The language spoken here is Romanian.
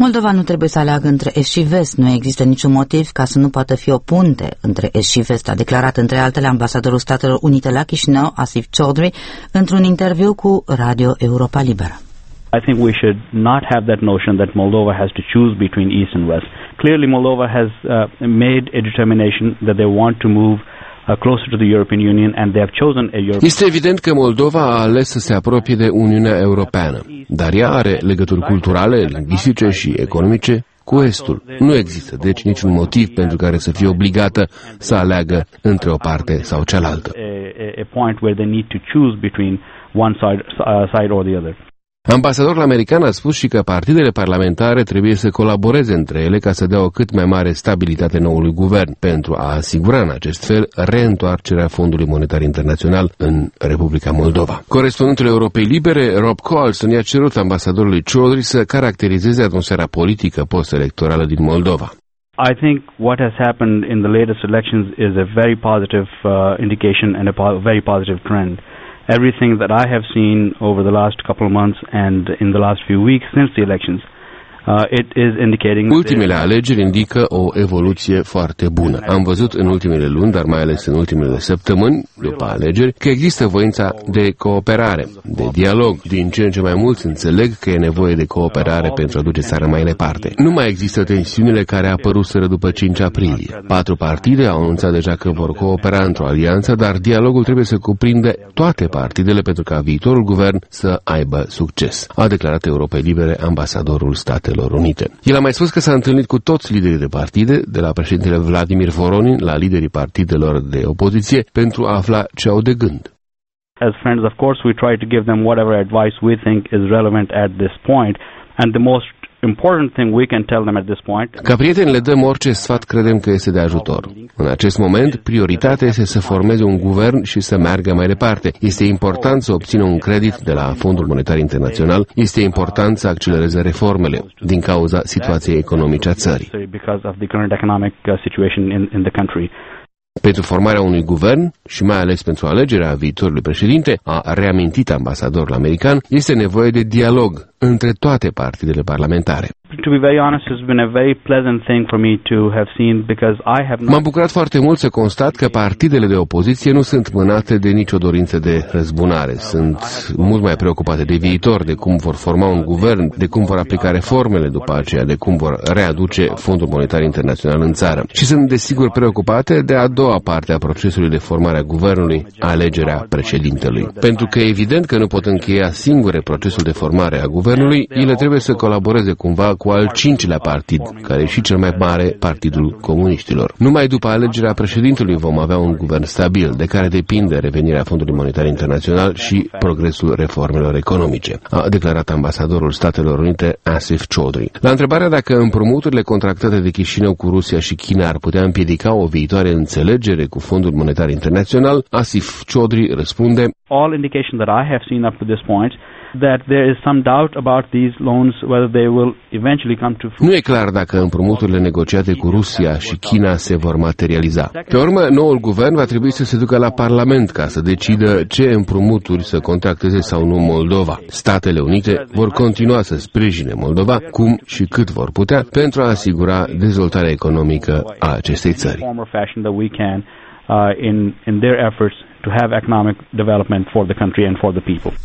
Moldova nu trebuie să aleagă între Est și Vest. Nu există niciun motiv ca să nu poată fi o punte între Est și Vest, a declarat între altele ambasadorul Statelor Unite la Chișinău, Asif Chaudhry, într-un interviu cu Radio Europa Liberă. I think we should not have that notion that Moldova has to choose between East and West. Clearly, Moldova has made a determination that they want to move closer to the European Union, and they have chosen a European. Este evident că Moldova a ales să se apropie de Uniunea Europeană, dar ea are legături culturale, lingvistice și economice cu Estul. Nu există, deci, niciun motiv pentru care să fie obligată să aleagă între o parte sau cealaltă. A point where they need to choose between one side or the other. Ambasadorul american a spus și că partidele parlamentare trebuie să colaboreze între ele ca să dea o cât mai mare stabilitate noului guvern, pentru a asigura în acest fel reîntoarcerea Fondului Monetar Internațional în Republica Moldova. Corespondentul Europei Libere, Rob Colson, i-a cerut ambasadorului Chaudhry să caracterizeze atmosfera politică post-electorală din Moldova. I think what has happened in the latest elections is a very positive indication and a very positive trend. Everything that I have seen over the last couple of months and in the last few weeks since the elections, it is indicating. Ultimele alegeri indică o evoluție foarte bună. Am văzut în ultimele luni, dar mai ales în ultimele săptămâni, după alegeri, că există voința de cooperare, de dialog. Din ce în ce mai mulți înțeleg că e nevoie de cooperare pentru a duce țara mai departe. Nu mai există tensiunile care apăruseră după 5 aprilie. 4 partide au anunțat deja că vor coopera într-o alianță, dar dialogul trebuie să cuprinde toate partidele pentru ca viitorul guvern să aibă succes, a declarat Europei Libere ambasadorul Statelor Unite. El a mai spus că s-a întâlnit cu toți liderii de partide, de la președintele Vladimir Voronin la liderii partidelor de opoziție, pentru a afla ce au de gând. As friends, of course, we try to give them whatever advice we think is relevant at this point, and the most important thing we can tell them at this point. Ca prieteni le dăm orice sfat credem că este de ajutor. În acest moment, prioritatea este să formeze un guvern și să meargă mai departe. Este important să obțină un credit de la Fondul Monetar Internațional. Este important să accelereze reformele din cauza situației economice a țării. Pentru formarea unui guvern și mai ales pentru alegerea viitorului președinte, a reamintit ambasadorul american, este nevoie de dialog între toate partidele parlamentare. M-am bucurat foarte mult să constat că partidele de opoziție nu sunt mânate de nicio dorință de răzbunare. Sunt mult mai preocupate de viitor, de cum vor forma un guvern, de cum vor aplica reformele după aceea, de cum vor readuce Fondul Monetar Internațional în țară. Și sunt desigur preocupate de a doua parte a procesului de formare a guvernului, alegerea președintelui. Pentru că e evident că nu pot încheia singure procesul de formare a guvernului, ele trebuie să colaboreze cumva cu al 5-lea partid, care e și cel mai mare, Partidul Comuniștilor. Numai după alegerea președintelui vom avea un guvern stabil, de care depinde revenirea Fondului Monetar Internațional și progresul reformelor economice, a declarat ambasadorul Statelor Unite Asif Chaudhry. La întrebarea dacă împrumuturile contractate de Chișinău cu Rusia și China ar putea împiedica o viitoare înțelegere cu Fondul Monetar Internațional, Asif Chaudhry răspunde: All indication that I have seen up to this point that there is some doubt about these loans whether they will eventually come to fruition. Nu e clar dacă împrumuturile negociate cu Rusia și China se vor materializa. Pe urmă, noul guvern va trebui să se ducă la Parlament ca să decidă ce împrumuturi să contracteze sau nu Moldova. Statele Unite vor continua să sprijine Moldova cum și cât vor putea pentru a asigura dezvoltarea economică a acestei țări. In their efforts to have economic development for the country and for the people.